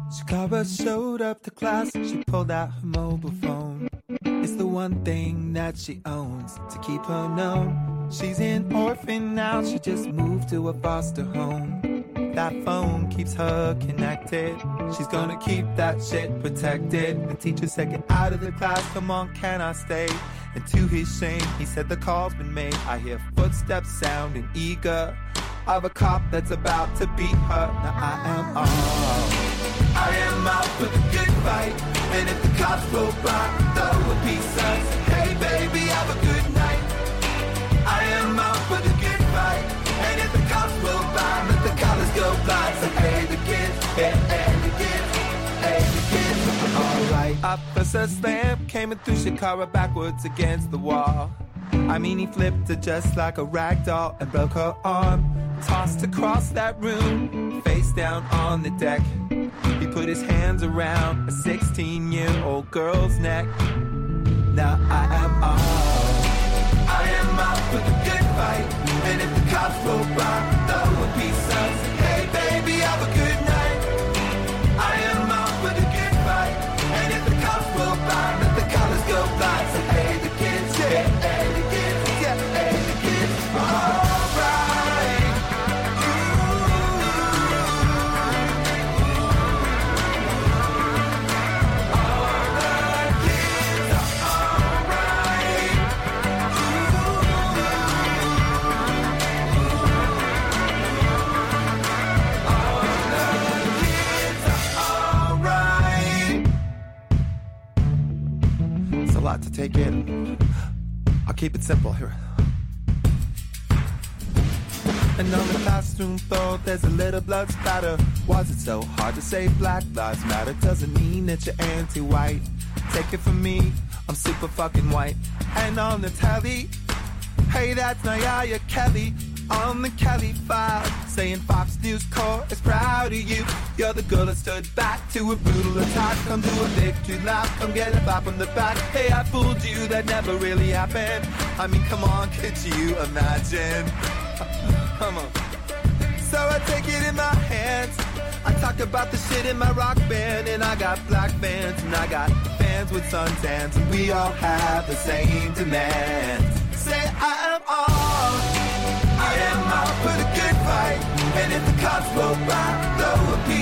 Shakara showed up to class, she pulled out her mobile phone. It's the one thing that she owns to keep her known. She's an orphan now, she just moved to a foster home. That phone keeps her connected. She's gonna keep that shit protected. The teacher said, get out of the class, come on, can I stay? And to his shame, he said the call's been made. I hear footsteps sounding eager of a cop that's about to beat her. Now I am out for the good fight. And if the cops roll by, throw a piece of, hey baby, have a good night. I am out for the good fight. And if the cops roll by, let the collars go blind. So hey the kids, hey the kids, hey the kids. Alright, Officer Slam came in through Shakara backwards against the wall. I mean, he flipped her just like a rag doll and broke her arm. Tossed across that room, face down on the deck. He put his hands around a 16-year-old girl's neck. Now I am out for the good fight. And if the cops roll by, throw a piece of, hey baby, have a good night. I am out for the good fight. And if the cops roll by, let the collars go blind. So hey the kids, hey the kids, hey the kids. Alright. A lot to take in. I'll keep it simple here. And on the classroom floor, there's a little blood splatter. Was it so hard to say Black Lives Matter? Doesn't mean that you're anti-white. Take it from me, I'm super fucking white. And on the telly, hey, that's Naya Kelly. On the Kelly file, saying Fox News Corps is proud of you. You're the girl that stood back to a brutal attack. Come to a victory lap, come get a clap on the back. Hey, I fooled you, that never really happened. I mean, come on, could you imagine? Come on. So I take it in my hands. I talk about the shit in my rock band. And I got black fans, and I got fans with suntans. And we all have the same demands. Say I am out for the good fight. And if the cops roll by, throw a piece